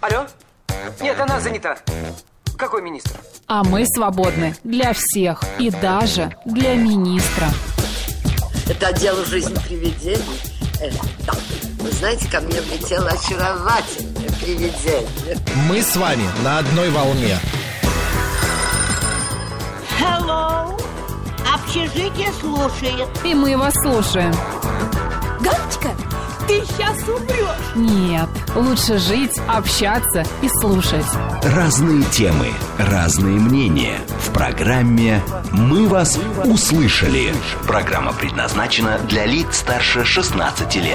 Алло? Нет, она занята. Какой министр? А мы свободны для всех и даже для министра. Это отдел «Жизнь привидений». Да. Вы знаете, ко мне влетело очаровательное привидение. Мы с вами на одной волне. Hello. Общежитие слушает. И мы вас слушаем. Галочка, ты сейчас умрешь. Нет, лучше жить, общаться и слушать. Разные темы, разные мнения. В программе «Мы вас услышали». Программа предназначена для лиц старше 16 лет.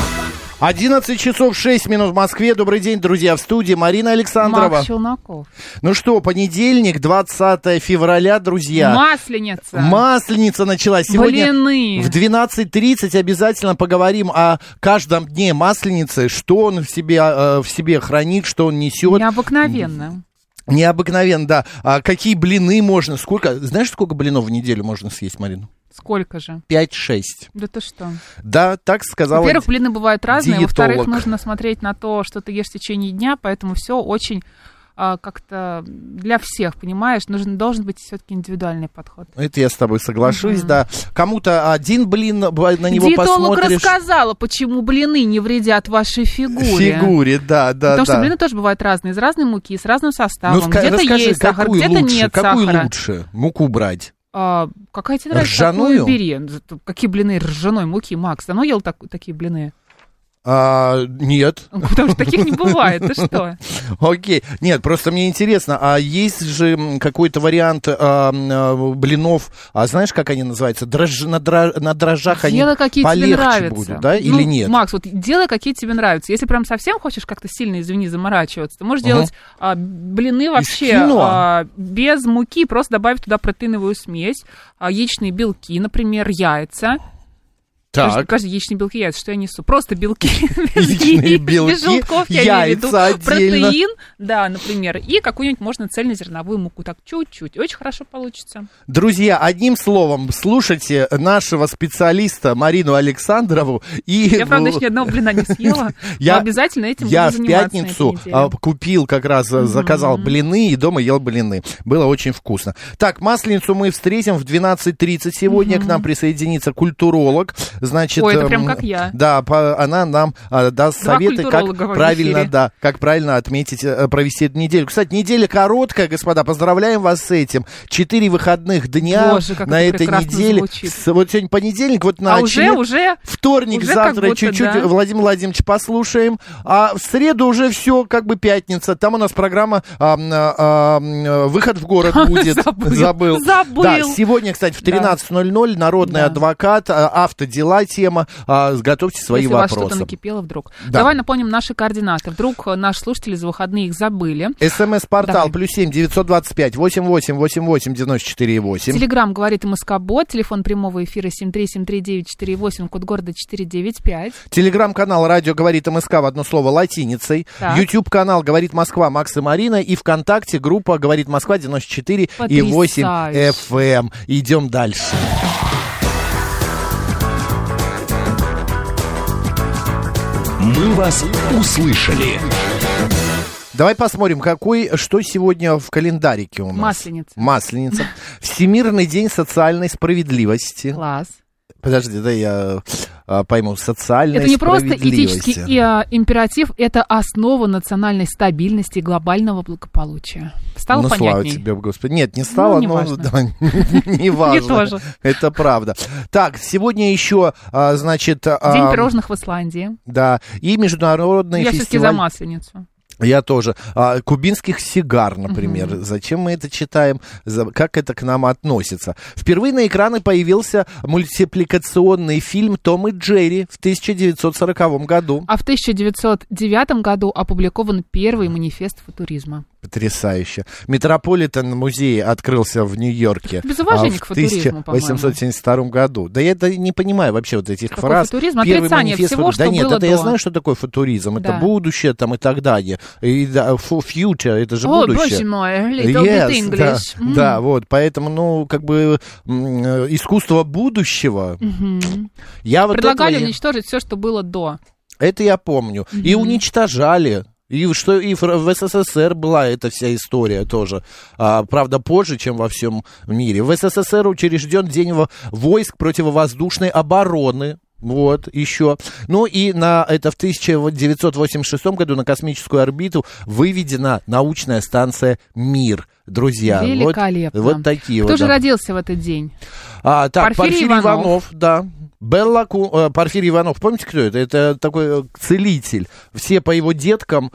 11 часов 6 минут в Москве. Добрый день, друзья, в студии Марина Александрова. Макс Челноков. Ну что, понедельник, 20 февраля, друзья. Масленица. Масленица началась. Сегодня блины. в 12:30 обязательно поговорим о каждом дне Масленицы, что он в себе хранит, что он несет. Необыкновенно. Необыкновенно, да. А какие блины можно? Знаешь, сколько блинов в неделю можно съесть, Марина? Сколько же? 5-6. Да ты что? Да, так сказала. Во-первых, блины бывают разные. Диетолог. Во-вторых, нужно смотреть на то, что ты ешь в течение дня, поэтому все очень как-то для всех, понимаешь? Должен быть все-таки индивидуальный подход. Это я с тобой соглашусь, да. Кому-то один блин, на него диетолог посмотришь. рассказала, почему блины не вредят вашей фигуре. Да. Потому что блины тоже бывают разные, из разной муки, с разным составом. Где-то расскажи, есть сахар, где-то нет какую сахара. лучше муку брать? Какая тебе нравится? Ржаную? Такую бери. Какие блины ржаной муки, Макс? Давно ел такие блины? Нет. Потому что таких не бывает, ты что? Окей. Нет, просто мне интересно, а есть же какой-то вариант блинов, знаешь, как они называются? На дрожжах они делай, какие полегче тебе нравятся. будут, да? Или нет? Макс, вот делай, какие тебе нравятся. Если прям совсем хочешь как-то сильно, извини, заморачиваться, ты можешь делать блины вообще без муки, просто добавить туда протеиновую смесь, яичные белки, например, яйца. Так. Каждый яичные белки, яйца, что я несу? Просто белки. Яичные белки, без желтков, я имею в виду. яйца отдельно. Протеин, да, например, и какую-нибудь можно цельнозерновую муку. Так, чуть-чуть. Очень хорошо получится. Друзья, одним словом, слушайте нашего специалиста Марину Александрову. Я, правда, еще ни одного блина не съела, но обязательно этим буду заниматься. Я в пятницу купил, как раз заказал блины и дома ел блины. Было очень вкусно. Так, Масленицу мы встретим в 12:30 сегодня. К нам присоединится культуролог. Значит, ой, это прям как я. Да, она нам даст советы, как правильно отметить, провести эту неделю. Кстати, неделя короткая, господа, поздравляем вас с этим. 4 выходных дня. Боже, как на это этой неделе. Вот сегодня понедельник, вот на уже вторник, уже завтра чуть-чуть да. Владимир Владимирович послушаем. А в среду уже все как бы пятница. Там у нас программа «Выход в город» будет. Забыл. Да, сегодня, кстати, в 13:00 народный адвокат, автодела тема. Готовьте свои если вопросы. Если у вас что-то накипело вдруг. Да. Давай напомним наши координаты. Вдруг наши слушатели за выходные их забыли. СМС-портал +7 925 88 88 94 8. Телеграм говорит МСК-бот. Телефон прямого эфира 7373948, код города 495. Телеграм-канал «Радио говорит МСК» в одно слово латиницей. YouTube-канал «Говорит Москва» Макс и Марина. И ВКонтакте группа «Говорит Москва» 94 и 8 FM. Идем дальше. Мы вас услышали. Давай посмотрим, что сегодня в календарике у нас. Масленица. Всемирный день социальной справедливости. Класс. Подожди, да я пойму, социальной справедливости. Это не справедливости. просто этический императив, это основа национальной стабильности и глобального благополучия. Стало понятней? Слава тебе, Господи. Нет, не стало, но не важно. Это правда. Так, сегодня еще, значит... День пирожных в Исландии. Да, и международный фестиваль... Я все-таки за Масленицу. Я тоже. Кубинских сигар, например. Зачем мы это читаем? Как это к нам относится? Впервые на экраны появился мультипликационный фильм «Том и Джерри» в 1940 году. А в 1909 году опубликован первый манифест футуризма. Потрясающе. Метрополитен-музей открылся в Нью-Йорке в 1872 году. Да я не понимаю вообще вот этих фраз. Футуризм? Отрицание всего, что да нет, было это до. Я знаю, что такое футуризм. Да. Это будущее там и так далее. И future, это же будущее. Боже мой, little bit English. Да, вот, поэтому, искусство будущего. Предлагали уничтожить все, что было до. Это я помню. И уничтожали. И что и в СССР была эта вся история тоже. Правда, позже, чем во всем мире. В СССР учрежден День войск противовоздушной обороны. Вот, еще. Ну и это в 1986 году на космическую орбиту выведена научная станция «Мир». Друзья, великолепно. Вот такие Кто же родился в этот день? Порфирий Иванов, да. Порфирий Иванов, помните, кто это? Это такой целитель. Все по его деткам,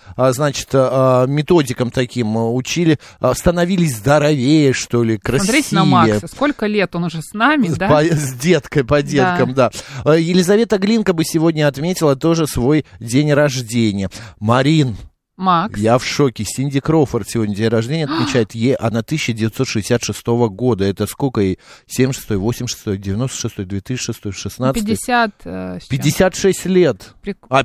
методикам таким учили, становились здоровее, что ли, красивее. Смотрите на Макса, сколько лет он уже с нами, да? С деткой, по деткам, да. Елизавета Глинка бы сегодня отметила тоже свой день рождения. Марин. Макс. Я в шоке. Синди Кроуфорд сегодня день рождения отмечает. Она 1966 года. Это сколько ей? 76-й, 86-й, 96-й, 2006-й, 16-й? 56 лет.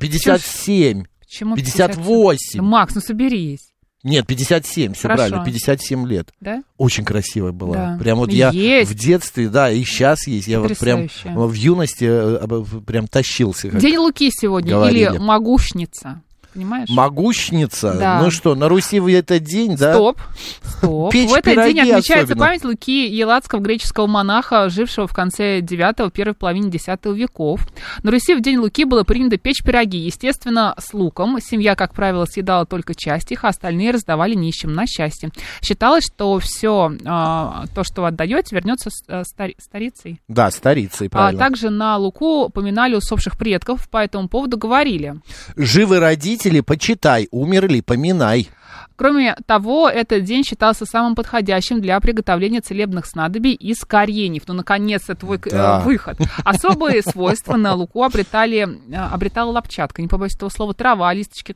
57. Почему 58. Макс, ну соберись. Нет, 57, все правильно, 57 лет. Да? Очень красивая была. Да. Прям вот есть. Я в детстве, да, и сейчас есть. Я вот прям в юности прям тащился. День Луки сегодня, говорили. Или Могущница. Понимаешь? Могущница? Да. Ну что, на Руси в этот день, да? Стоп. Печь в этот день отмечается особенно. память Луки Елатского, греческого монаха, жившего в конце 9-го, первой половине 10 веков. На Руси в день Луки было принято печь пироги, естественно, с луком. Семья, как правило, съедала только часть их, а остальные раздавали нищим на счастье. Считалось, что все то, что вы отдаете, вернется старицей. Да, старицей, правильно. Также на Луку поминали усопших предков, по этому поводу говорили. Живы родители, почитай, умерли, поминай. Кроме того, этот день считался самым подходящим для приготовления целебных снадобий из кореньев. Ну, наконец-то твой выход. Особые свойства на луку обретала лапчатка, не побоюсь этого слова, трава, листочки,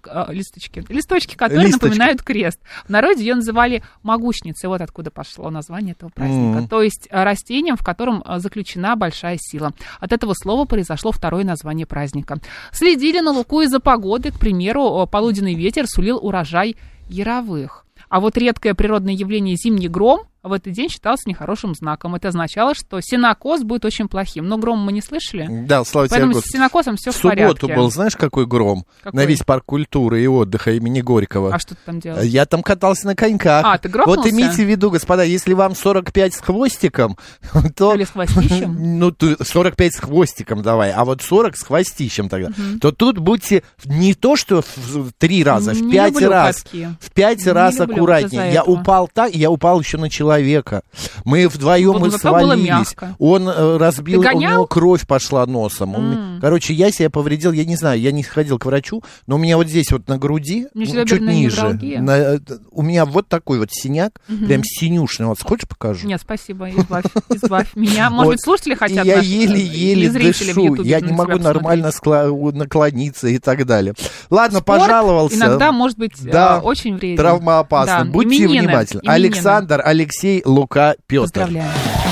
которые напоминают крест. В народе ее называли могущницей. Вот откуда пошло название этого праздника. То есть растением, в котором заключена большая сила. От этого слова произошло второе название праздника. Следили на луку из-за погоды. К примеру, полуденный ветер сулил урожай яровых. А вот редкое природное явление зимний гром в этот день считался нехорошим знаком. Это означало, что сенокос будет очень плохим. Но гром мы не слышали. Да, слава тебе, поэтому с сенокосом все в порядке. В субботу был, знаешь, какой гром? Какой? На весь парк культуры и отдыха имени Горького. А что ты там делал? Я там катался на коньках. Ты грохнулся? Вот имейте в виду, господа, если вам 45 с хвостиком, то... Или с хвостищем? Ну, 45 с хвостиком давай, а вот 40 с хвостищем тогда. То тут будьте не то, что в 3 раза, в 5 раз. В 5 раз аккуратнее. Я упал так, я упал еще на человека. Мы вдвоем мы свалились. Он разбил, у него кровь пошла носом. Короче, я себя повредил, я не знаю, я не ходил к врачу, но у меня вот здесь вот на груди, чуть ниже, у меня вот такой вот синяк, прям синюшный. Вот хочешь покажу? Нет, спасибо, избавь меня. Может быть, слушатели хотят? Я еле-еле дышу, я не могу нормально наклониться и так далее. Ладно, пожаловался. Иногда может быть очень вреден. Травмоопасно. Будьте внимательны. Александр, Алексей, Лука, Петр. Поздравляю.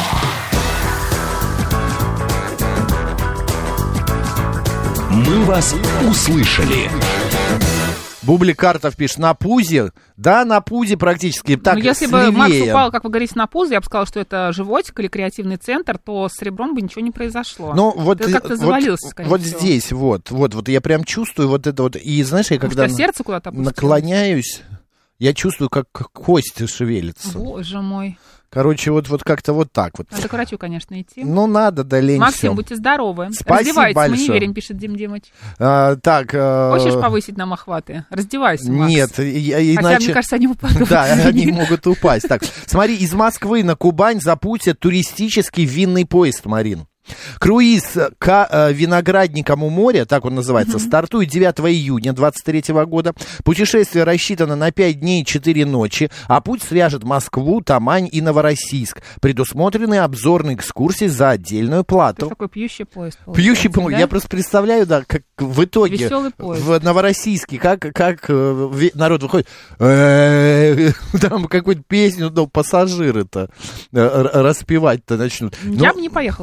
Мы вас услышали. Бублик Картов пишет, на пузе? Да, на пузе практически. Так, если бы Макс упал, как вы говорите, на пузе, я бы сказала, что это животик или креативный центр, то с ребром бы ничего не произошло. Ну, вот, ты как-то завалился, скорее вот всего. Здесь, вот, я прям чувствую вот это вот. И знаешь, я когда сердце куда-то наклоняюсь, я чувствую, как кость шевелится. Боже мой. Короче, вот как-то вот так вот. Надо к врачу, конечно, идти. Ну, надо, да лень. Максим, всем. Будьте здоровы. Спасибо Раздевайтесь, большое. Мы не верим, пишет Дим Димыч. Хочешь повысить нам охваты? Раздевайся, Макс. Нет, иначе... Хотя, мне кажется, они упадут. Да, они могут упасть. Так, смотри, из Москвы на Кубань запустят туристический винный поезд, Марин. Круиз к Виноградникам у моря, так он называется, стартует 9 июня 2023 года. Путешествие рассчитано на 5 дней и 4 ночи, а путь свяжет Москву, Тамань и Новороссийск. Предусмотрены обзорные экскурсии за отдельную плату. Это такой пьющий поезд. Пьющий поезд. Да? Я просто представляю, да, как в итоге в Новороссийске, как народ выходит, там какую-то песню, пассажиры-то распевать-то начнут. Я бы не поехала на таком поезде.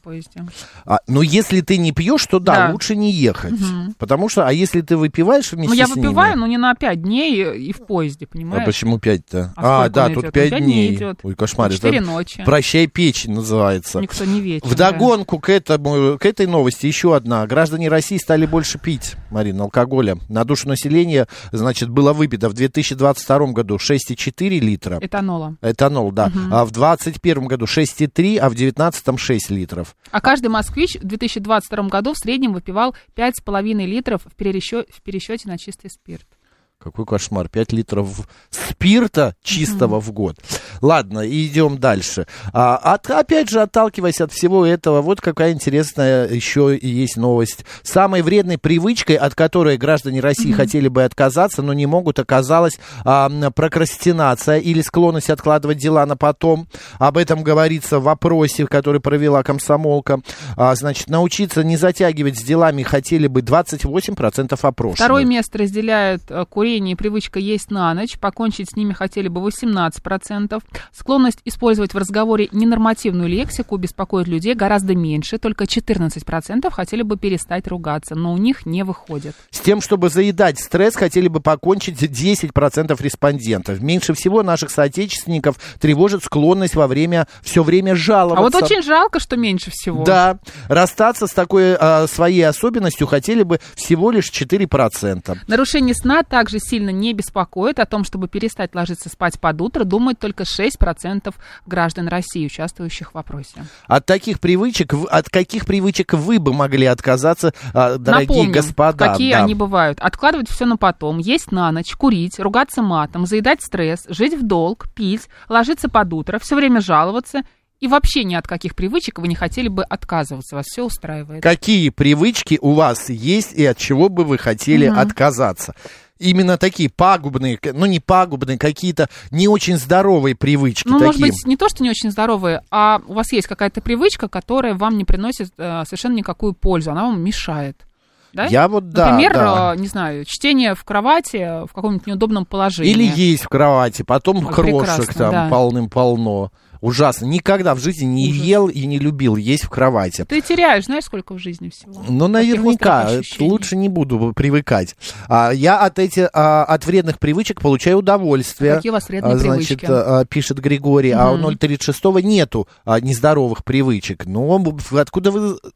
поезде. Но если ты не пьешь, то лучше не ехать. Потому что, а если ты выпиваешь вместе с ними... Я выпиваю, но не на 5 дней и в поезде, понимаешь? А почему 5-то? Тут 5 дней. Идет. Ой, кошмар. 4 ночи. «Прощай, печень» называется. Никто не вечер. Вдогонку к этой новости еще одна. Граждане России стали больше пить, Марина, алкоголя. На душу населения, значит, было выпито в 2022 году 6,4 литра. Этанол, да. А в 2021 году 6,3, а в 2019 6 литров. А каждый москвич в 2022 году в среднем выпивал 5,5 литров в пересчете на чистый спирт. Какой кошмар, 5 литров спирта чистого в год. Ладно, идем дальше. Опять же, отталкиваясь от всего этого, вот какая интересная еще есть новость. Самой вредной привычкой, от которой граждане России хотели бы отказаться, но не могут, оказалась прокрастинация или склонность откладывать дела на потом. Об этом говорится в опросе, который провела комсомолка. Значит, научиться не затягивать с делами хотели бы 28% опрошенных. Второе место разделяют курение и привычка есть на ночь. Покончить с ними хотели бы 18%. Склонность использовать в разговоре ненормативную лексику беспокоит людей гораздо меньше. Только 14% хотели бы перестать ругаться, но у них не выходит. С тем, чтобы заедать стресс, хотели бы покончить 10% респондентов. Меньше всего наших соотечественников тревожит склонность все время жаловаться. А вот очень жалко, что меньше всего. Да. Расстаться с такой своей особенностью хотели бы всего лишь 4%. Нарушение сна также сильно не беспокоит. О том, чтобы перестать ложиться спать под утро, думают только 6% граждан России, участвующих в опросе. От каких привычек вы бы могли отказаться, дорогие Напомним, господа? Какие они бывают. Откладывать все на потом, есть на ночь, курить, ругаться матом, заедать стресс, жить в долг, пить, ложиться под утро, все время жаловаться. И вообще ни от каких привычек вы не хотели бы отказываться. Вас все устраивает. Какие привычки у вас есть и от чего бы вы хотели отказаться? Именно такие пагубные, не пагубные, какие-то не очень здоровые привычки. Может быть, не то, что не очень здоровые, а у вас есть какая-то привычка, которая вам не приносит совершенно никакую пользу, она вам мешает. Да? Например, не знаю, чтение в кровати в каком-нибудь неудобном положении. Или есть в кровати, потом крошек там полным-полно. Ужасно. Никогда в жизни не ел и не любил есть в кровати. Ты теряешь, знаешь, сколько в жизни всего? Наверняка. Лучше не буду привыкать. Я от вредных привычек получаю удовольствие. Какие у вас вредные привычки? Пишет Григорий. А у 036-го нету нездоровых привычек. Но откуда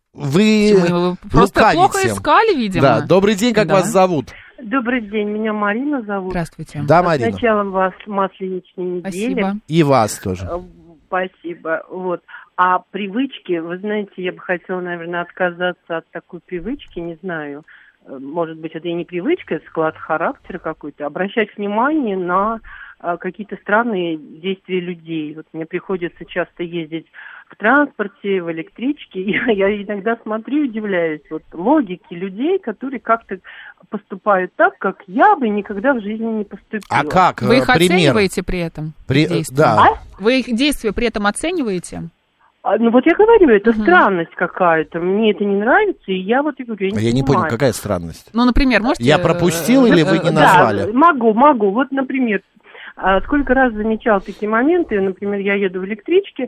вы просто лукавите? Плохо искали, видимо. Да. Добрый день, как вас зовут? Добрый день, меня Марина зовут. Здравствуйте. Да, Марина. С началом вас масленичной недели. Спасибо. И вас тоже. Спасибо. А привычки, вы знаете, я бы хотела, наверное, отказаться от такой привычки, не знаю, может быть, это и не привычка, это склад характера какой-то, обращать внимание на какие-то странные действия людей. Мне приходится часто ездить в транспорте, в электричке, и я иногда смотрю и удивляюсь логике людей, которые как-то поступают так, как я бы никогда в жизни не поступила. А как? Вы их оцениваете при этом? Да. Вы их действия при этом оцениваете? Я говорю, это странность какая-то. Мне это не нравится, и я говорю, я не понял, какая странность? Например, можете... Я пропустил или вы не назвали? Да, могу. Например, сколько раз замечал такие моменты, например, я еду в электричке,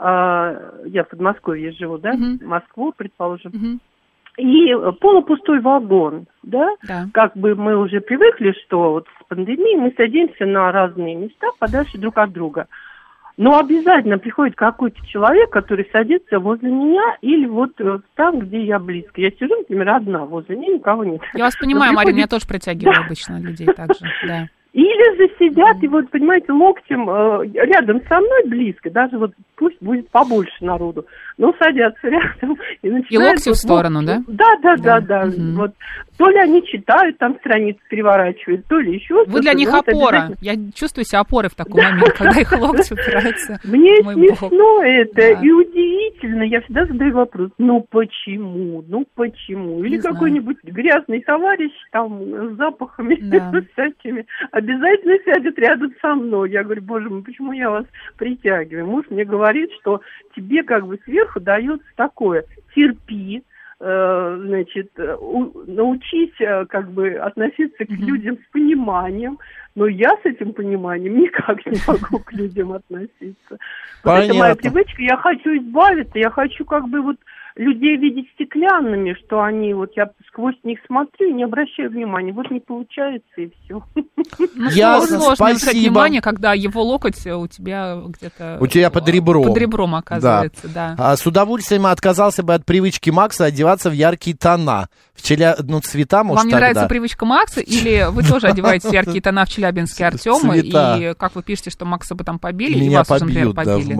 я в Подмосковье живу, да, в Москву, предположим, и полупустой вагон, да, как бы мы уже привыкли, что с пандемией мы садимся на разные места подальше друг от друга. Но обязательно приходит какой-то человек, который садится возле меня или там, где я близко. Я сижу, например, одна, возле меня никого нет. Я вас понимаю, Марина, я тоже притягиваю обычно людей так же, да. Или же сидят и понимаете, локтем рядом со мной близко, даже пусть будет побольше народу, но садятся рядом и начинают... И локти в сторону, да? Да. То ли они читают, там страницы переворачивают, то ли еще что-то. Вы для них опора. Я чувствую себя опорой в такой момент, когда их локти упираются. Мне смешно это и удивительно. Я всегда задаю вопрос, почему? Или какой-нибудь грязный товарищ там с запахами всякими обязательно сядет рядом со мной. Я говорю, боже мой, почему я вас притягиваю? Муж мне говорит, что тебе как бы сверху дается такое: терпи, значит, научись как бы относиться к людям с пониманием, но я с этим пониманием никак не могу к людям относиться. Вот это моя привычка, я хочу избавиться, я хочу как бы вот людей видеть стеклянными, что они, вот я сквозь них смотрю и не обращаю внимания. Вот не получается, и все. Ясно, сложно обращать внимание, когда его локоть у тебя где-то... У тебя под ребром. Под ребром оказывается, да. С удовольствием отказался бы от привычки Макса одеваться в яркие тона. Цвета, может, вам не нравится привычка Макса, или вы тоже одеваете в яркие тона в Челябинске Артема, и как вы пишете, что Макса бы там побили, и вас уже, например, побили?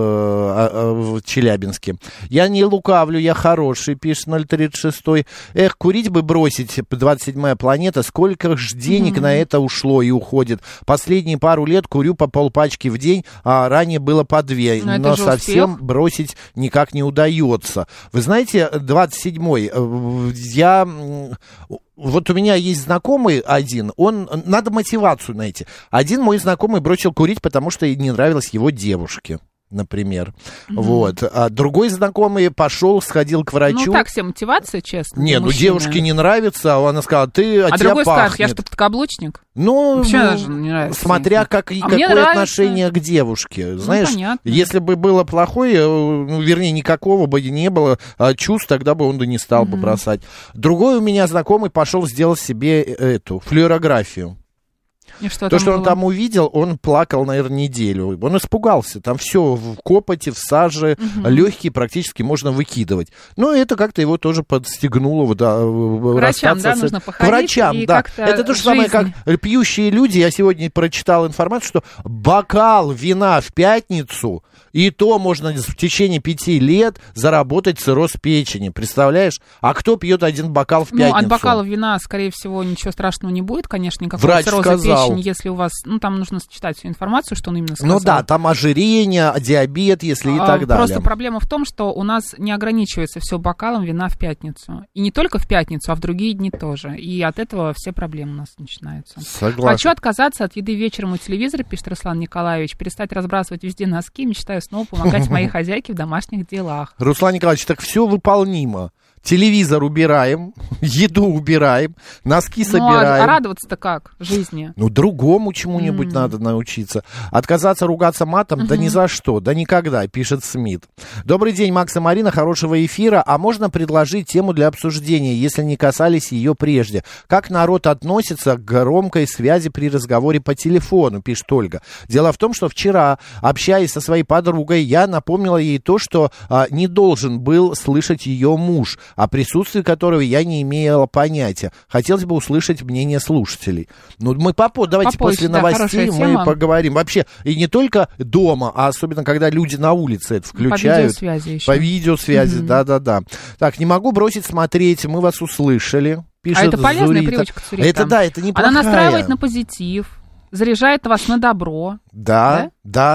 В Челябинске. Я не лукавлю, я хороший, пишет 036. Эх, курить бы бросить, 27-я планета, сколько ж денег на это ушло и уходит. Последние пару лет курю по полпачки в день, а ранее было по 2, но совсем бросить никак не удается. Вы знаете, 27-й, вот у меня есть знакомый один, надо мотивацию найти. Один мой знакомый бросил курить, потому что не нравилось его девушке, например. Вот. А другой знакомый сходил к врачу. Ну, так себе мотивация, честно. Не, девушке не нравится, а она сказала, тебя другой пахнет. скажет, я что, подкаблучник? Не нравится, смотря какое отношение к девушке. Знаешь, если бы было плохое, вернее, никакого бы не было чувств, тогда бы он не стал бы бросать. Другой у меня знакомый пошел сделать себе флюорографию. То, что он там увидел, он плакал, наверное, неделю. Он испугался. Там все в копоти, в саже, легкие практически можно выкидывать. Но это как-то его тоже подстегнуло. К врачам, да, нужно походить. К врачам, да. Это то же самое, как пьющие люди. Я сегодня прочитал информацию, что бокал вина в пятницу, и то можно в течение 5 лет заработать цирроз печени. Представляешь? А кто пьет один бокал в пятницу? От бокала вина, скорее всего, ничего страшного не будет, конечно, никакого цирроза печени, если у вас, там нужно сочетать всю информацию, что он именно сказал. Там ожирение, диабет, если и так далее. Просто проблема в том, что у нас не ограничивается все бокалом вина в пятницу. И не только в пятницу, а в другие дни тоже. И от этого все проблемы у нас начинаются. Согласен. Хочу отказаться от еды вечером у телевизора, пишет Руслан Николаевич, перестать разбрасывать везде носки, мечтаю снова помогать моей хозяйке в домашних делах. Руслан Николаевич, так все выполнимо. Телевизор убираем, еду убираем, носки собираем. А радоваться-то как жизни? Другому чему-нибудь надо научиться. Отказаться ругаться матом? Да ни за что, да никогда, пишет Смит. Добрый день, Макс и Марина, хорошего эфира. А можно предложить тему для обсуждения, если не касались ее прежде? Как народ относится к громкой связи при разговоре по телефону, пишет Ольга. Дело в том, что вчера, общаясь со своей подругой, я напомнила ей то, что не должен был слышать ее муж, о присутствии которого я не имела понятия. Хотелось бы услышать мнение слушателей. Мы давайте после новостей мы поговорим. Вообще, и не только дома, а особенно, когда люди на улице это включают. По видеосвязи еще. По видеосвязи, да-да-да. Так, не могу бросить смотреть, мы вас услышали. Пишет это полезная Зурита. Привычка, Цурита. Это неплохая. Она настраивает на позитив. Заряжает вас на добро. Да.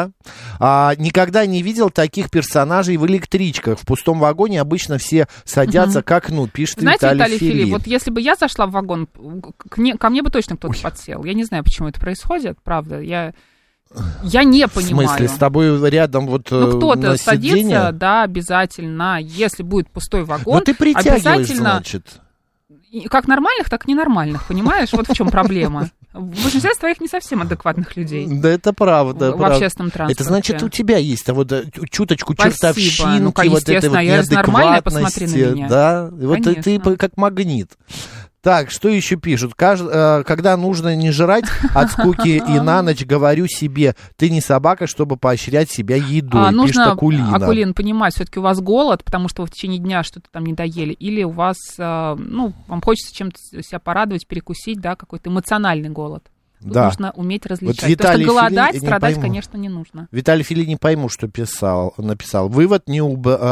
Никогда не видел таких персонажей в электричках. В пустом вагоне обычно все садятся к окну, пишет Виталий Филипп. Вот если бы я зашла в вагон, ко мне бы точно кто-то подсел. Я не знаю, почему это происходит, правда. Я не понимаю. В смысле, с тобой рядом кто-то на садится, сиденье? Да, обязательно. Если будет пустой вагон, ты притягиваешь, значит. Как нормальных, так и ненормальных, понимаешь? Вот в чем проблема. В большинстве своих не совсем адекватных людей. Да, это правда. В общественном транспорте. Это значит, у тебя есть чуточку чертовщинки, вот этой вот неадекватности. Да, вот ты как магнит. Так, что еще пишут? Когда нужно не жрать от скуки и на ночь говорю себе, ты не собака, чтобы поощрять себя едой, пишет Акулина. Акулин, понимать, все-таки у вас голод, потому что вы в течение дня что-то там не доели, или у вас, вам хочется чем-то себя порадовать, перекусить, да, какой-то эмоциональный голод. Тут нужно уметь различать. Вот то, что голодать, страдать, конечно, не нужно. Виталий Фили не пойму, что написал. Вывод не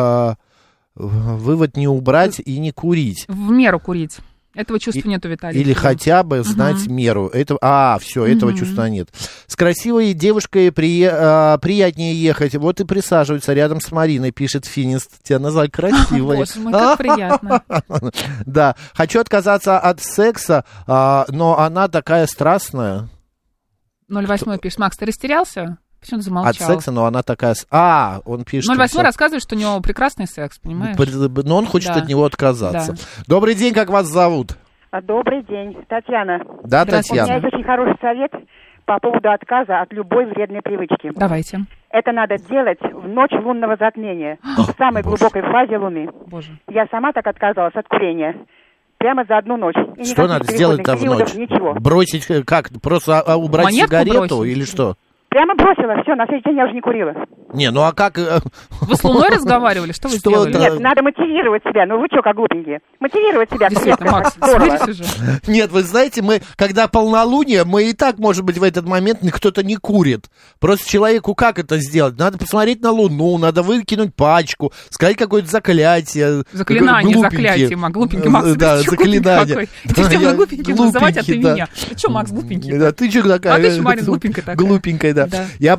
убрать и не курить. В меру курить. Этого чувства нету, Виталий. Или хотя бы знать меру. Этого чувства нет. С красивой девушкой приятнее ехать. Вот и присаживаются рядом с Мариной, пишет Финист. Тебя назвали красивой. Боже мой, как приятно. Да. Хочу отказаться от секса, но она такая страстная. 08 пишет. Макс, ты растерялся? Почему-то замолчал. От секса, но она такая... Он пишет... 08 рассказывает, что у него прекрасный секс, понимаешь? Но он хочет от него отказаться. Да. Добрый день, как вас зовут? Добрый день, Татьяна. Да, Татьяна. У меня есть очень хороший совет по поводу отказа от любой вредной привычки. Давайте. Это надо делать в ночь лунного затмения, в самой глубокой фазе Луны. Боже. Я сама так отказалась от курения. Прямо за одну ночь. И что надо сделать-то в ночь? Ничего. Бросить как? Просто убрать монетку сигарету бросить? Или что? Прямо бросила, все, на следующий день я уже не курила. Не, ну а как... Вы с Луной разговаривали? Что вы сделали? Нет, надо мотивировать себя. Ну вы что, как глупенькие? Мотивировать себя. Действительно, Макс, смотрите же. Нет, вы знаете, когда полнолуние, мы и так, может быть, в этот момент кто-то не курит. Просто человеку как это сделать? Надо посмотреть на Луну, надо выкинуть пачку, сказать какое-то заклятие. Заклинание, глупенький Макс. Да, заклинание. Ты всем глупеньким называть, а ты меня. Ты что, Макс, глупенький? Да, ты что такая? А ты еще, Марин, глупенькая такая. Глупенькая, да. Я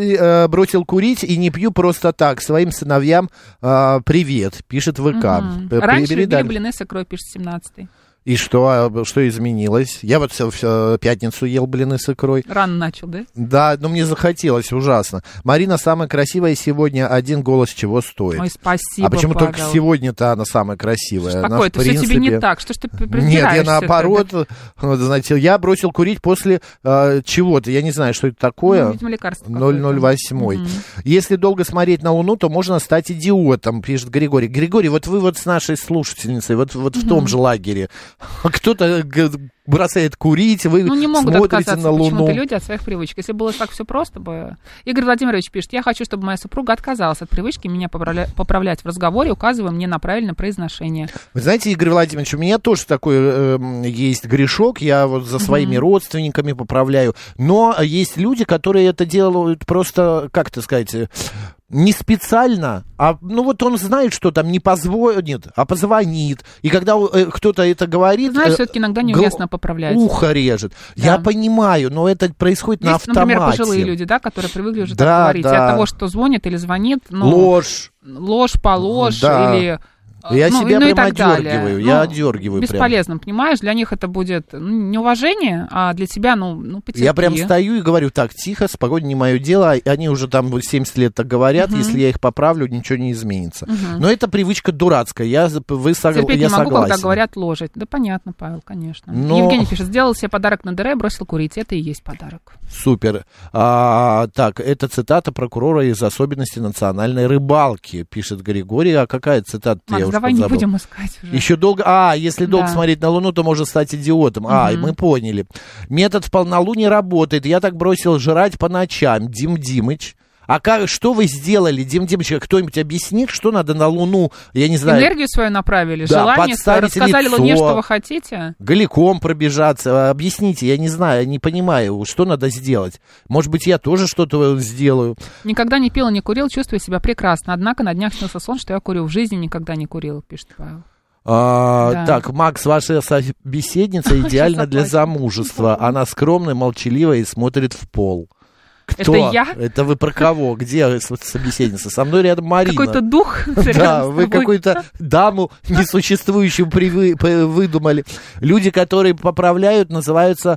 бросил курить и не пью просто так. Своим сыновьям привет, пишет ВК. Раньше любили блины с икрой, пишет 17-й. И что изменилось? Я вот в пятницу ел блины с икрой. Рано начал, да? Да, но мне захотелось ужасно. Марина самая красивая сегодня, один голос чего стоит. Ой, спасибо, А почему Павел. только сегодня-то она самая красивая? Что такое? Это все тебе не так. Что ж ты придираешься? Нет, я наоборот, знаете, я бросил курить после чего-то. Я не знаю, что это такое. Видимо, лекарство 008. Если долго смотреть на Луну, то можно стать идиотом, пишет Григорий. Григорий, вот вы вот с нашей слушательницей, вот в том же лагере. Кто-то бросает курить, вы не могут смотрите на Луну. Почему-то люди от своих привычек. Если было так все просто бы... Игорь Владимирович пишет: я хочу, чтобы моя супруга отказалась от привычки меня поправлять в разговоре, указывая мне на правильное произношение. Вы знаете, Игорь Владимирович, у меня тоже такой есть грешок, я вот за своими родственниками поправляю, но есть люди, которые это делают просто, как это сказать... Не специально, вот он знает, что там не позвонит, а позвонит. И когда кто-то это говорит... Знаешь, все-таки иногда неуместно поправлять. Ухо режет. Да. Я понимаю, но это происходит на автомате. Например, пожилые люди, да, которые привыкли уже так говорить. И от того, что звонит или звонит... Ложь, положь, или... Я себя прям одергиваю, я одергиваю бесполезно, прям. Понимаешь, для них это будет неуважение, а для тебя, потерпи. Я прям стою и говорю: так, тихо, спокойно, не мое дело, они уже там 70 лет так говорят, если я их поправлю, ничего не изменится. Но это привычка дурацкая, Терпеть не могу, когда говорят ложить. Да понятно, Павел, конечно. Евгений пишет: сделал себе подарок на ДР, бросил курить, это и есть подарок. Супер. Так, это цитата прокурора из особенностей национальной рыбалки, пишет Григорий. А какая цитата? Макс, давай не будем искать уже. Еще долго... если долго смотреть на Луну, то можно стать идиотом. Мы поняли. Метод в полнолуние работает. Я так бросил жрать по ночам. Дим Димыч. Что вы сделали, Дим Димыч? Кто-нибудь объяснит, что надо на Луну? Я не знаю. Энергию свою направили, желание свое. Рассказали лицо, Луне, что вы хотите? Голиком пробежаться. Объясните, я не знаю, я не понимаю, что надо сделать. Может быть, я тоже что-то сделаю. Никогда не пил и не курил, чувствую себя прекрасно. Однако на днях снился сон, что я курю. В жизни никогда не курил, пишет Павел. Так, Макс, ваша собеседница идеальна для замужества. Она скромная, молчаливая и смотрит в пол. Кто? Это я? Это вы про кого? Где собеседница? Со мной рядом Марина. Какой-то дух. Да, вы какую-то даму несуществующую выдумали. Люди, которые поправляют, называются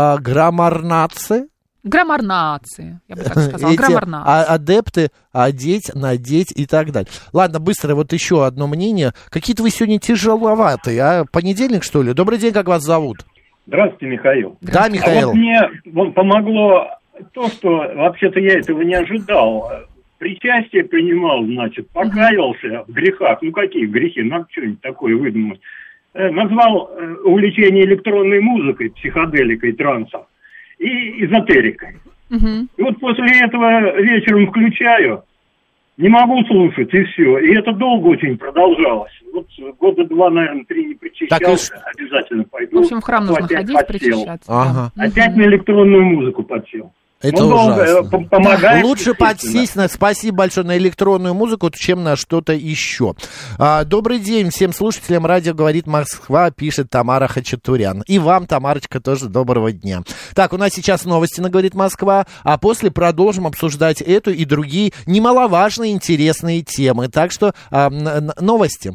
граммарнацы. Граммарнации, я бы так сказала. Граммарнации. Адепты одеть, надеть и так далее. Ладно, быстро вот еще одно мнение. Какие-то вы сегодня тяжеловатые, Понедельник, что ли? Добрый день, как вас зовут? Здравствуйте, Михаил. Да, Михаил. Мне помогло то, что вообще-то я этого не ожидал. Причастие принимал, покаялся в грехах. Какие грехи? Надо что-нибудь такое выдумать. Назвал увлечение электронной музыкой, психоделикой, трансом и эзотерикой. И вот после этого вечером включаю, не могу слушать, и все. И это долго очень продолжалось. Вот года 2, наверное, 3 не причащался, обязательно пойду. В общем, в храм нужно ходить, причащаться. Опять на электронную музыку подсел. Это ужасно. Помогает. Лучше подсесть, спасибо большое, на электронную музыку, чем на что-то еще. Добрый день всем слушателям. Радио «Говорит Москва», пишет Тамара Хачатурян. И вам, Тамарочка, тоже доброго дня. Так, у нас сейчас новости на «Говорит Москва», а после продолжим обсуждать эту и другие немаловажные, интересные темы. Так что новости.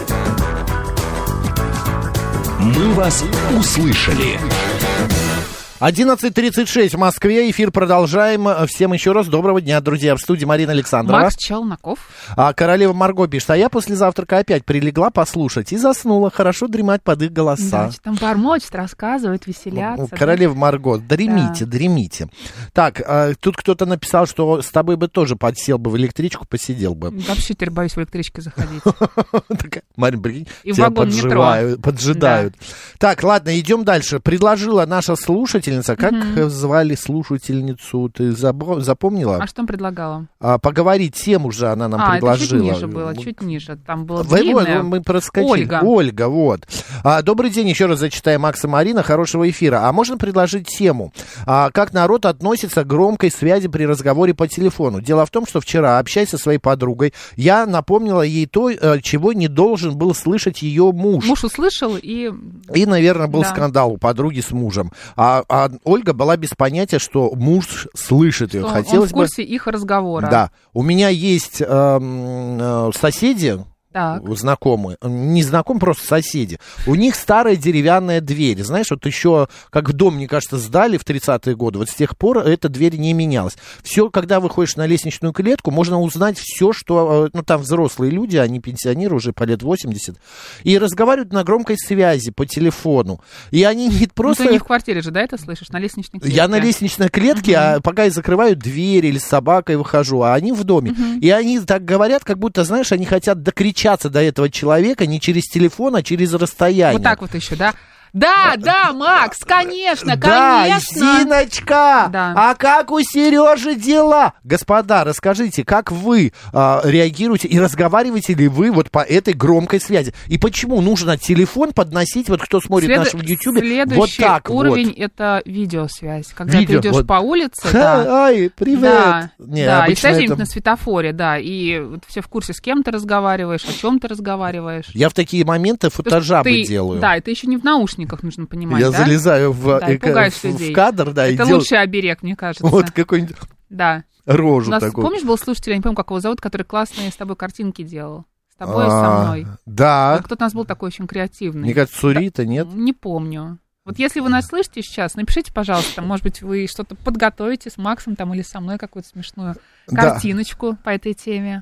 Мы вас услышали. 11:36 в Москве. Эфир продолжаем. Всем еще раз доброго дня, друзья. В студии Марина Александрова. Макс Челноков. Королева Марго пишет, а я после завтрака опять прилегла послушать и заснула. Хорошо дремать под их голоса. Да, там бормочет, рассказывает, веселятся. Королева Марго, дремите. Так, тут кто-то написал, что с тобой бы тоже подсел бы в электричку, посидел бы. Вообще теперь боюсь в электричке заходить. Марин, прикинь, тебя поджидают. Так, ладно, идем дальше. Предложила наша слушательница, как звали слушательницу, ты запомнила? А что там предлагала? Поговорить, тему же она нам предложила. Это чуть ниже было, чуть ниже. Там было длинное. Мы проскочили. Ольга, вот. Добрый день, еще раз зачитаю, Макс и Марина, хорошего эфира. А можно предложить тему? Как народ относится к громкой связи при разговоре по телефону? Дело в том, что вчера, общаясь со своей подругой, я напомнила ей то, чего не должен был слышать ее муж. Муж услышал и, наверное, был скандал у подруги с мужем. А Ольга была без понятия, что муж слышит ее. Хотелось он в курсе их разговора. Да. У меня есть соседи, знакомые, не знакомые, просто соседи. У них старая деревянная дверь. Знаешь, вот еще, как в дом, мне кажется, сдали в 30-е годы, вот с тех пор эта дверь не менялась. Все, когда выходишь на лестничную клетку, можно узнать все, что... Ну, там взрослые люди, они пенсионеры уже по лет 80, и разговаривают на громкой связи по телефону. И они не просто... Ну, ты не в квартире же, да, это слышишь? На лестничной клетке? Я на лестничной клетке, а пока я закрываю дверь или с собакой выхожу, а они в доме. И они так говорят, как будто, знаешь, они хотят докричаться до этого человека не через телефон, а через расстояние. Вот так вот еще, да? Да, Макс, конечно. Зиночка, а как у Сережи дела? Господа, расскажите, как вы реагируете и разговариваете ли вы вот по этой громкой связи? И почему нужно телефон подносить, вот кто смотрит наш в Ютьюбе, вот так уровень вот? Это видеосвязь. Когда ты идешь вот по улице, ай, привет. И стоишь на светофоре, и вот все в курсе, с кем ты разговариваешь, о чем ты разговариваешь. Я в такие моменты фотожабы делаю. Да, это еще не в наушниках нужно понимать, я залезаю в кадр, это лучший оберег, мне кажется. Вот какой-нибудь рожу такую. Помнишь, был слушатель, я не помню, как его зовут, который классные с тобой картинки делал? С тобой и со мной. Да. Кто-то у нас был такой очень креативный. Мне кажется, Сурита, нет? Не помню. Вот если вы нас слышите сейчас, напишите, пожалуйста, может быть, вы что-то подготовите с Максом там или со мной какую-то смешную картиночку по этой теме.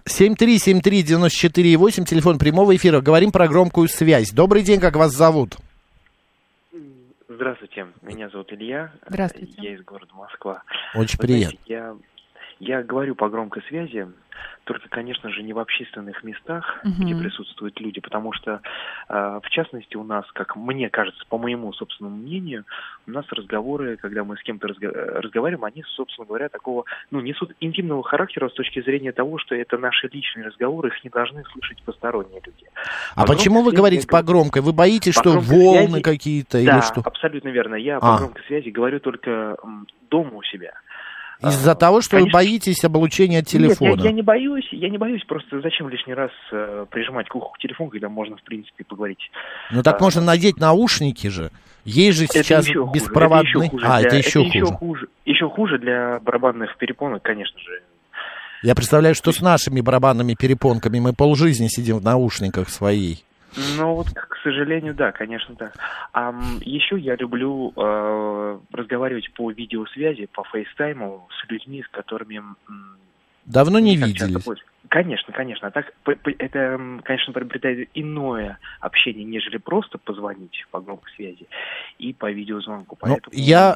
7373948, телефон прямого эфира. Говорим про громкую связь. Добрый день, как вас зовут? Здравствуйте, меня зовут Илья. Здравствуйте. Я из города Москва. Очень приятно. Знаете, я говорю по громкой связи, только, конечно же, не в общественных местах, где присутствуют люди, потому что, в частности, у нас, как мне кажется, по моему собственному мнению, у нас разговоры, когда мы с кем-то разговариваем, они, собственно говоря, такого, несут интимного характера с точки зрения того, что это наши личные разговоры, их не должны слышать посторонние люди. А почему вы говорите по громкой? Вы боитесь, что волны какие-то или что? Да, абсолютно верно. Я по громкой связи говорю только дома у себя. Из-за того, что вы боитесь облучения от телефона? Нет, я не боюсь, просто зачем лишний раз прижимать к уху к телефону, когда можно, в принципе, поговорить. Ну так можно надеть наушники же. Есть же сейчас беспроводные... Это еще хуже. Еще хуже для барабанных перепонок, конечно же. Я представляю, что с нашими барабанными перепонками мы полжизни сидим в наушниках своей. Ну, вот, к сожалению, да, конечно, да. Еще я люблю разговаривать по видеосвязи, по фейстайму с людьми, с которыми... Давно не виделись. Конечно. А так, это, конечно, приобретает иное общение, нежели просто позвонить по громкой связи и по видеозвонку. Поэтому...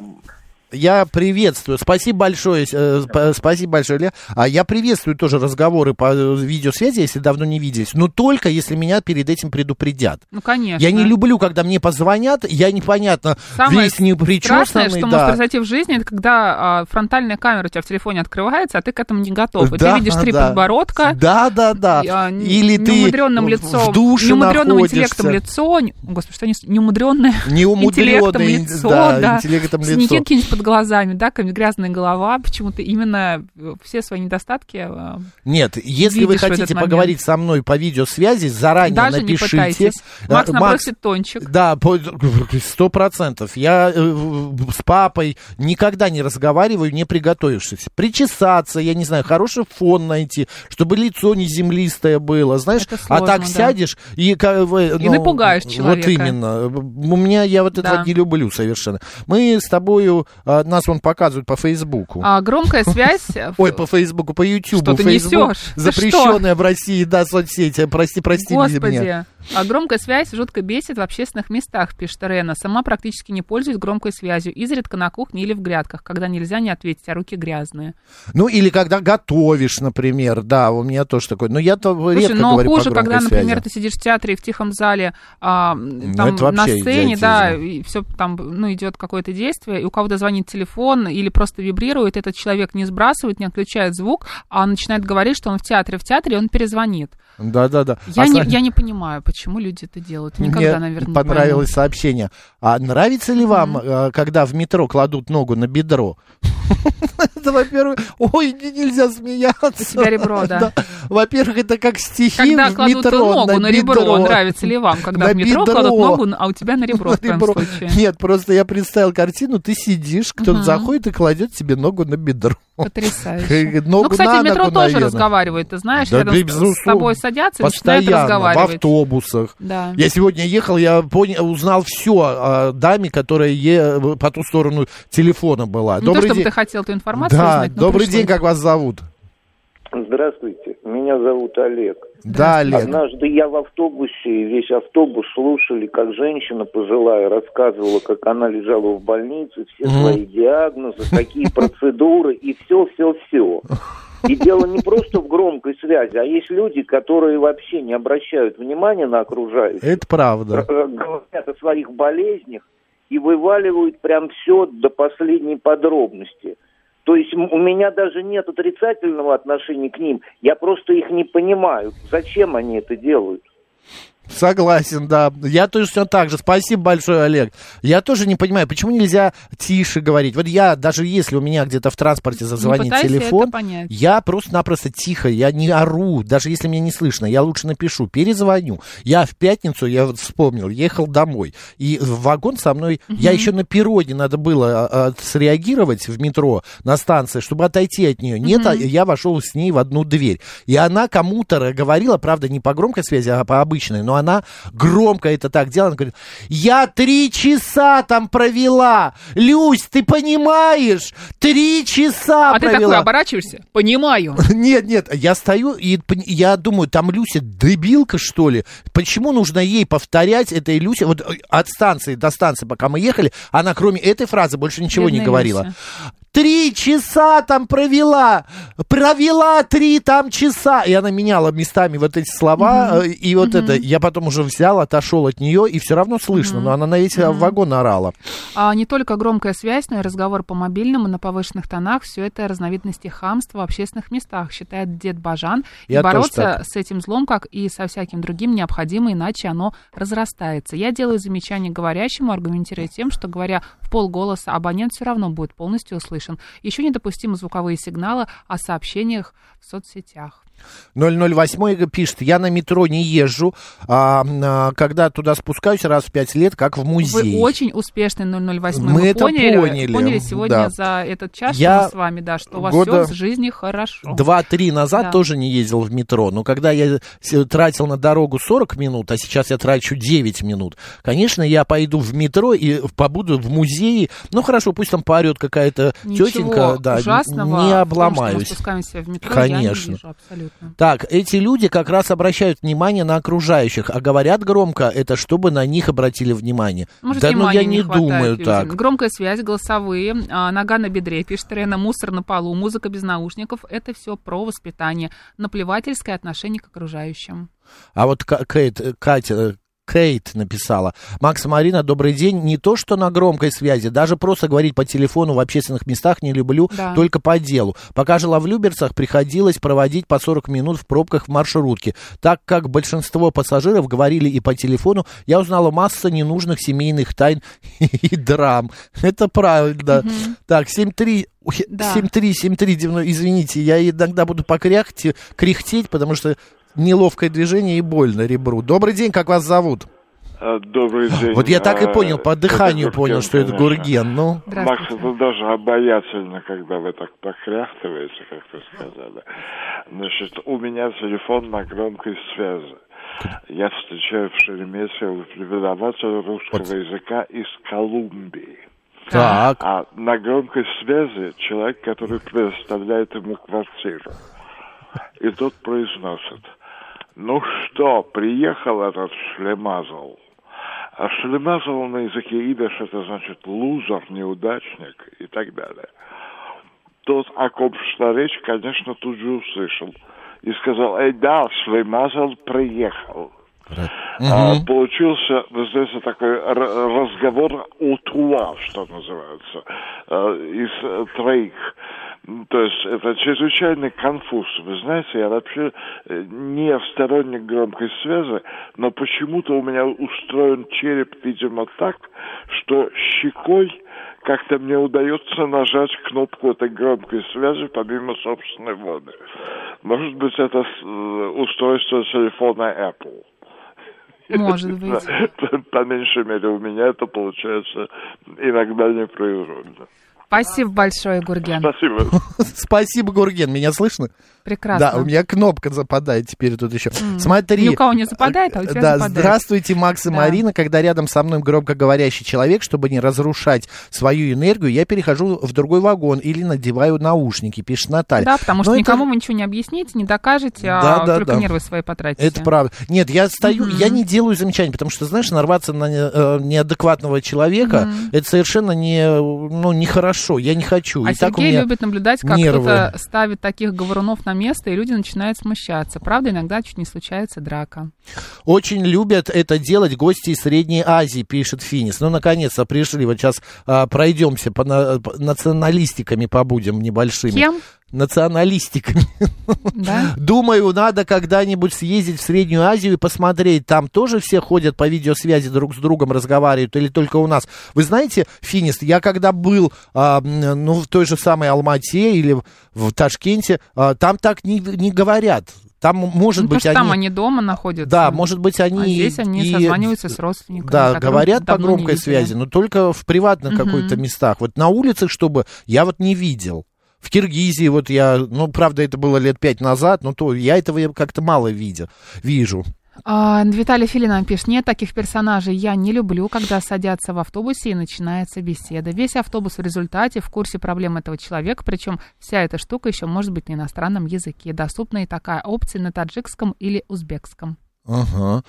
Я приветствую. Спасибо большое, Илья. Я приветствую тоже разговоры по видеосвязи, если давно не виделись, но только если меня перед этим предупредят. Ну, конечно. Я не люблю, когда мне позвонят, я непонятно, весь непричесанный. Самое страшное, что может произойти в жизни, это когда фронтальная камера у тебя в телефоне открывается, а ты к этому не готов. И ты видишь три подбородка. Да. Или ты в душе неумудренным интеллектом лицо. Господи, что неумудренное интеллектом лицо. Да, интеллектом лицо. Синяки какие-нибудь под глазами, да, грязная голова, почему-то именно все свои недостатки. Нет, если вы хотите поговорить со мной по видеосвязи, заранее даже напишите. Не пытайтесь. Макс набросит тончик. Да, 100%. Я с папой никогда не разговариваю, не приготовившись. Причесаться, я не знаю, хороший фон найти, чтобы лицо не землистое было, знаешь, сложно, а так сядешь и напугаешь человека. Вот именно. У меня, я вот этого не люблю совершенно. Мы с тобою, нас вон показывают по Фейсбуку. Громкая связь. Ой, по Фейсбуку, по Ютубу. Что ты несешь? Запрещенная в России, да, соцсеть. Прости меня. Громкая связь жутко бесит в общественных местах, пишет Рена. Сама практически не пользуюсь громкой связью. Изредка на кухне или в грядках, когда нельзя не ответить, а руки грязные. Ну, или когда готовишь, например. Да, у меня тоже такое. Но я-то редко говорю хуже, по громкой когда, связи. Например, ты сидишь в театре, в тихом зале, там на сцене, да, и все там, идет какое-то действие, и у кого-то звонит телефон или просто вибрирует, этот человек не сбрасывает, не отключает звук, а начинает говорить, что он в театре, и он перезвонит. Да. Я не понимаю, почему люди это делают. Никогда, наверное, не понравилось сообщение. А нравится ли вам, когда в метро кладут ногу на бедро? Это, во-первых, нельзя смеяться. У тебя ребро, да. Во-первых, это как стихи когда в метро. Когда кладут ногу на ребро, нравится ли вам? Когда в метро кладут ногу, а у тебя на ребро в твоем случае. Нет, просто я представил картину, ты сидишь, кто-то заходит и кладет себе ногу на бедро. Потрясающе. Кстати, в метро тоже разговаривают, ты знаешь, рядом с тобой садятся и начинают разговаривать. В автобусах. Да. Я сегодня ехал, я узнал все о даме, которая по ту сторону телефона была. Не то, чтобы ты хотел эту информацию узнать, но добрый день, как вас зовут? Здравствуйте, меня зовут Олег. Да, Олег. Однажды я в автобусе, весь автобус слушали, как женщина пожилая рассказывала, как она лежала в больнице, все свои диагнозы, какие процедуры и все. И дело не просто в громкой связи, а есть люди, которые вообще не обращают внимания на окружающих. Это правда. Говорят о своих болезнях и вываливают прям все до последней подробности. То есть у меня даже нет отрицательного отношения к ним, я просто их не понимаю, зачем они это делают. Согласен, да. Я тоже все так же. Спасибо большое, Олег. Я тоже не понимаю, почему нельзя тише говорить. Вот я, даже если у меня где-то в транспорте зазвонит телефон, я просто-напросто тихо, я не ору, даже если меня не слышно, я лучше напишу, перезвоню. Я в пятницу, я вспомнил, ехал домой, и в вагон со мной, я еще на перроне надо было среагировать в метро на станции, чтобы отойти от нее. Нет, я вошел с ней в одну дверь. И она кому-то говорила, правда, не по громкой связи, а по обычной, но она громко это так делала, она говорит, я 3 часа там провела, Люсь, ты понимаешь, 3 часа провела. А ты такой оборачиваешься? Понимаю. Нет, я стою и я думаю, там Люся дебилка, что ли? Почему нужно ей повторять этой Люсе? Вот от станции до станции, пока мы ехали, она кроме этой фразы больше ничего не говорила. Люся. 3 часа там провела 3 там часа. И она меняла местами вот эти слова, и вот это. Я потом уже взял, отошел от нее, и все равно слышно, но она на весь вагон орала. Не только громкая связь, но и разговор по мобильному на повышенных тонах, все это разновидности хамства в общественных местах, считает дед Бажан. И бороться с этим злом, как и со всяким другим, необходимо, иначе оно разрастается. Я делаю замечание говорящему, аргументируя тем, что, говоря в полголоса, абонент все равно будет полностью услышан. Еще недопустимы звуковые сигналы о сообщениях в соцсетях. 008 пишет, я на метро не езжу, когда туда спускаюсь раз в 5 лет, как в музей. Вы очень успешный 008. Мы это поняли сегодня за этот час, что мы с вами, да, что у вас все в жизни хорошо. 2-3 назад тоже не ездил в метро, но когда я тратил на дорогу 40 минут, а сейчас я трачу 9 минут, конечно, я пойду в метро и побуду в музее, ну хорошо, пусть там поорет какая-то тетенька, да, не обломаюсь. Что мы спускаемся в метро, конечно. Я не вижу абсолютно. Так, эти люди как раз обращают внимание на окружающих, а говорят громко, это чтобы на них обратили внимание. Может, да, ну я не думаю так. Громкая связь, голосовые, нога на бедре, пишет Рена, мусор на полу, музыка без наушников, это все про воспитание, наплевательское отношение к окружающим. А вот Катя Кейт написала. Макс и Марина, добрый день. Не то, что на громкой связи, даже просто говорить по телефону в общественных местах не люблю, только по делу. Пока жила в Люберцах, приходилось проводить по 40 минут в пробках в маршрутке. Так как большинство пассажиров говорили и по телефону, я узнала массу ненужных семейных тайн и драм. Это правда. Так, 7-3, извините, я иногда буду кряхтеть, потому что неловкое движение и больно ребру. Добрый день, как вас зовут? Добрый день. Вот я так и понял, по дыханию понял, что это Гурген. Ну. Макс, это даже обаятельно, когда вы так покряхтываете, как вы сказали. Значит, у меня телефон на громкой связи. Я встречаю в Шереметьево преподавателя русского языка из Колумбии. Так. А на громкой связи человек, который предоставляет ему квартиру. И тот произносит: ну что, приехал этот шлемазл. А шлемазл на языке идиш это значит лузер, неудачник и так далее. Тот, о ком шла речь, конечно, тут же услышал. И сказал: да, шлемазл приехал. Получился, вы знаете, такой разговор у туа, что называется, из троих. То есть это чрезвычайный конфуз. Вы знаете, я вообще не сторонник громкой связи, но почему-то у меня устроен череп, видимо, так, что щекой как-то мне удается нажать кнопку этой громкой связи помимо собственной воли. Может быть, это устройство телефона Apple. Может быть. По меньшей мере, у меня это получается иногда непроизвольно. Спасибо большое, Гурген. Спасибо. Спасибо, Гурген. Меня слышно? Прекрасно. Да, у меня кнопка западает теперь тут еще. Смотри. Ни у кого не западает, а у тебя западает. Здравствуйте, Макс и Марина. Когда рядом со мной громкоговорящий человек, чтобы не разрушать свою энергию, я перехожу в другой вагон или надеваю наушники, пишет Наталья. Да, потому что никому вы ничего не объясните, не докажете, только нервы свои потратите. Это правда. Нет, я стою, я не делаю замечаний, потому что, знаешь, нарваться на неадекватного человека, это совершенно нехорошо. Я не хочу. А Сергей любит наблюдать, как кто-то ставит таких говорунов на место, и люди начинают смущаться. Правда, иногда чуть не случается драка. Очень любят это делать гости из Средней Азии, пишет Финис. Ну, наконец-то пришли. Вот сейчас пройдемся по националистиками побудем небольшими. Кем? Националистиками. Да? Думаю, надо когда-нибудь съездить в Среднюю Азию и посмотреть. Там тоже все ходят по видеосвязи, друг с другом разговаривают, или только у нас? Вы знаете, Финис, я когда был в той же самой Алмате или в Ташкенте, там так не говорят. Там, может быть, они... Там они дома находятся. Да, может быть, они... А здесь они созваниваются с родственниками. Да, говорят по громкой связи, но только в приватных каких-то местах. Вот на улицах, чтобы... Я вот не видел. В Киргизии вот я... правда, это было лет 5 назад, но то я этого как-то мало вижу. Виталий Филин пишет: нет, таких персонажей я не люблю, когда садятся в автобусе и начинается беседа. Весь автобус в результате в курсе проблем этого человека, причем вся эта штука еще может быть на иностранном языке. Доступна и такая опция на таджикском или узбекском. Ага.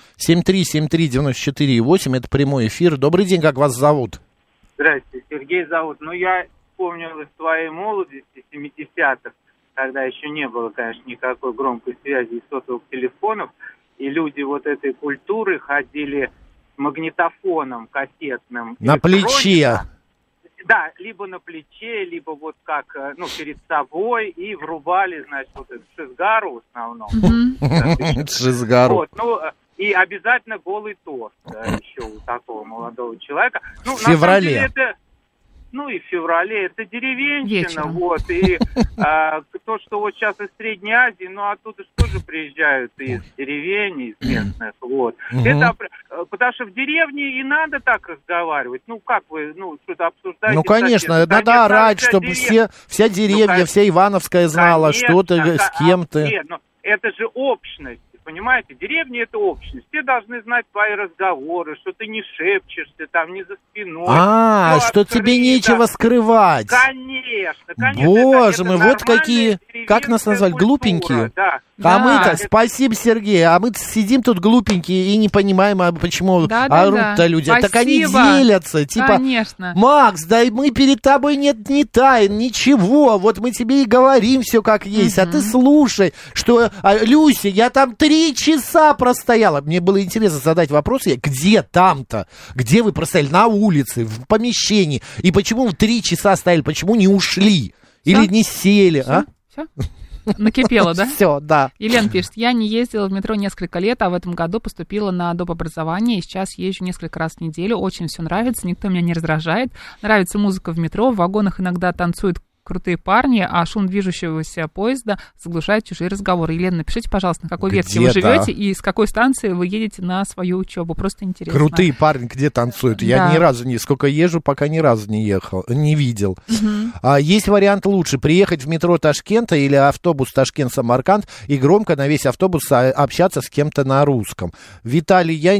7373948, это прямой эфир. Добрый день, как вас зовут? Здравствуйте, Сергей зовут. Я помню из своей молодости, 70-х, когда еще не было, конечно, никакой громкой связи и сотовых телефонов, и люди вот этой культуры ходили с магнитофоном кассетным. На плече. Да, либо на плече, либо вот как, перед собой, и врубали, значит, вот эту шизгару в основном. Шизгару. И обязательно голый торс, еще у такого молодого человека. В феврале. И в феврале это деревенщина, и то, что вот сейчас из Средней Азии, оттуда же тоже приезжают из деревень, из местных, Это, потому что в деревне и надо так разговаривать, как вы, что-то обсуждаете. Конечно, надо орать, чтобы вся деревня, вся Ивановская знала, что ты с кем ты. Это же общность. Понимаете, деревня — это общность. Все должны знать твои разговоры, что ты не шепчешься, там, не за спиной. Что тебе нечего скрывать. Конечно. Боже мой, вот какие, как нас назвать, глупенькие? Да. А мы-то, спасибо, Сергей, а мы сидим тут глупенькие и не понимаем, почему орут-то люди. Спасибо. Так они делятся, типа, конечно. Макс, да мы перед тобой нет ни тайн, ничего, вот мы тебе и говорим все как есть, а ты слушай, что, Люся, я там 3 часа простояла. Мне было интересно задать вопрос, где там-то, где вы простояли, на улице, в помещении, и почему вы 3 часа стояли, почему не ушли, или не сели, Все? Накипело, да? Все, да. Елена пишет, я не ездила в метро несколько лет, а в этом году поступила на доп. Образование, и сейчас езжу несколько раз в неделю, очень все нравится, никто меня не раздражает, нравится музыка в метро, в вагонах иногда танцуют крутые парни, а шум движущегося поезда заглушает чужие разговоры. Елена, напишите, пожалуйста, на какой ветке вы живете и с какой станции вы едете на свою учебу. Просто интересно. Крутые парни где танцуют? Я ни разу сколько езжу, пока ни разу не видел. Есть вариант лучше. Приехать в метро Ташкента или автобус Ташкент-Самарканд и громко на весь автобус общаться с кем-то на русском. Виталий, я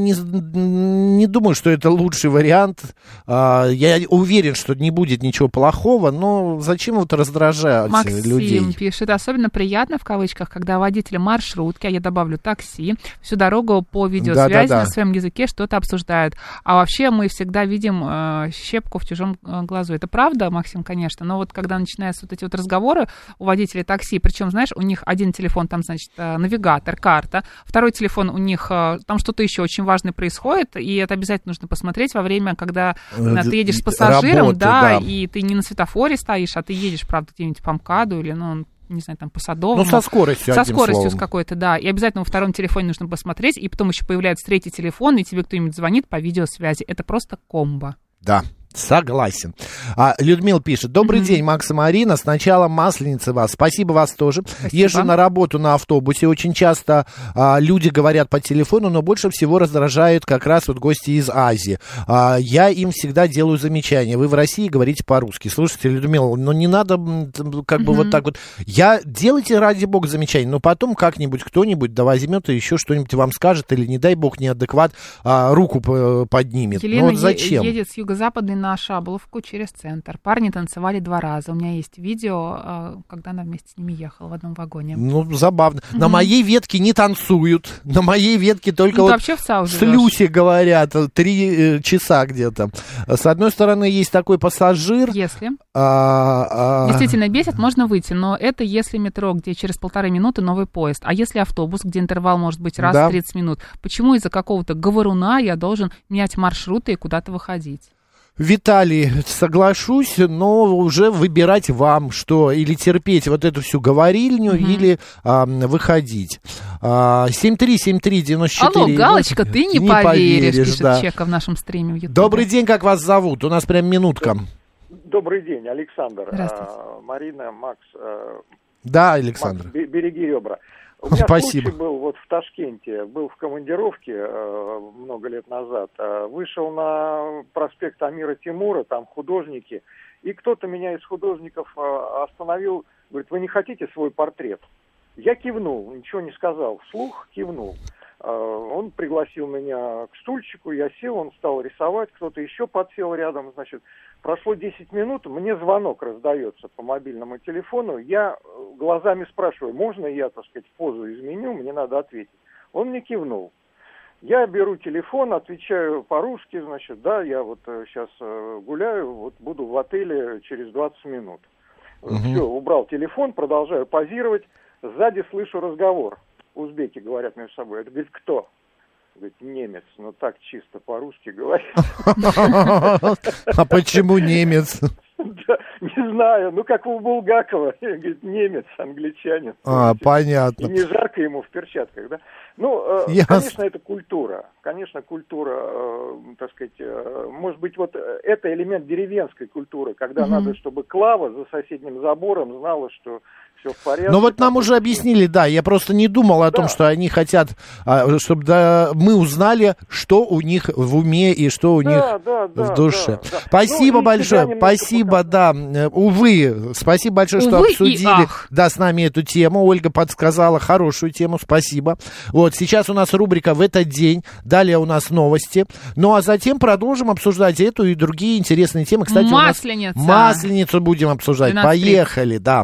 не думаю, что это лучший вариант. Я уверен, что не будет ничего плохого, но зачем вот раздражать людей? Максим пишет, особенно приятно, в кавычках, когда водители маршрутки, а я добавлю такси, всю дорогу по видеосвязи на своем языке что-то обсуждают. А вообще мы всегда видим щепку в чужом глазу. Это правда, Максим, конечно, но вот когда начинаются вот эти вот разговоры у водителей такси, причем, знаешь, у них один телефон, там, значит, навигатор, карта, второй телефон у них, там что-то еще очень важное происходит, и это обязательно нужно посмотреть во время, когда ты едешь с пассажиром, и ты не на светофоре стоишь, а ты едешь, правда, где-нибудь по МКАДу или, не знаю, там, по Садовому. Со скоростью, с какой-то, да. И обязательно во втором телефоне нужно посмотреть, и потом еще появляется третий телефон, и тебе кто-нибудь звонит по видеосвязи. Это просто комбо. Да. Согласен. Людмила пишет. Добрый день, Макс и Марина. Сначала Масленицы вас. Спасибо, вас тоже. Спасибо. Езжу на работу на автобусе. Очень часто люди говорят по телефону, но больше всего раздражают как раз вот гости из Азии. Я им всегда делаю замечания. Вы в России говорите по-русски. Слушайте, Людмила, не надо как бы вот так вот. Делайте, ради бога, замечания, но потом как-нибудь кто-нибудь возьмет и еще что-нибудь вам скажет, или, не дай бог, неадекват руку поднимет. Елена зачем? Едет с юго-западной на Шаболовку через центр. Парни танцевали 2 раза. У меня есть видео, когда она вместе с ними ехала в одном вагоне. Забавно. На моей ветке не танцуют. На моей ветке только вот вообще в САУ с Люси говорят 3 часа где-то. С одной стороны, есть такой пассажир. Если действительно бесит, можно выйти. Но это если метро, где через 1,5 минуты новый поезд. А если автобус, где интервал может быть раз в 30 минут, почему из-за какого-то говоруна я должен менять маршруты и куда-то выходить? Виталий, соглашусь, но уже выбирать вам, что или терпеть вот эту всю говорильню, или выходить. 7373948. Алло, Галочка, ты не поверишь, пишет Чека в нашем стриме в Ютубе. Добрый день, как вас зовут? У нас прям минутка. Добрый день, Александр. Марина, Макс. Да, Александр. Макс, береги ребра. У меня Спасибо. случай был вот в Ташкенте, был в командировке много лет назад, вышел на проспект Амира Тимура, там художники, и кто-то меня из художников остановил, говорит, вы не хотите свой портрет? Я кивнул, ничего не сказал, вслух кивнул. Он пригласил меня к стульчику, я сел, он стал рисовать, кто-то еще подсел рядом, значит, прошло 10 минут, мне звонок раздается по мобильному телефону, я глазами спрашиваю, можно я, так сказать, позу изменю, мне надо ответить. Он мне кивнул. Я беру телефон, отвечаю по-русски, значит, да, я вот сейчас гуляю, вот буду в отеле через 20 минут. Все, убрал телефон, продолжаю позировать, сзади слышу разговор. Узбеки говорят между собой. Это, говорит, кто? Говорит, немец. Но так чисто по-русски говорит. А почему немец? Да, не знаю. Ну, как у Булгакова. Говорит, немец, англичанин. Понятно. И не жарко ему в перчатках, да? Ну, конечно, это культура. Конечно, культура, так сказать, может быть, вот это элемент деревенской культуры, когда надо, чтобы Клава за соседним забором знала, что все в порядке. Ну, вот нам уже объяснили, да, я просто не думал о том, что они хотят, чтобы мы узнали, что у них в уме и что у них в душе. Спасибо большое, спасибо, да. Увы, спасибо большое, что обсудили, да, с нами эту тему. Ольга подсказала хорошую тему, спасибо. Вот, сейчас у нас рубрика «В этот день», далее у нас новости, ну, а затем продолжим обсуждать эту и другие интересные темы. Кстати, Масленицу будем обсуждать. Поехали, да.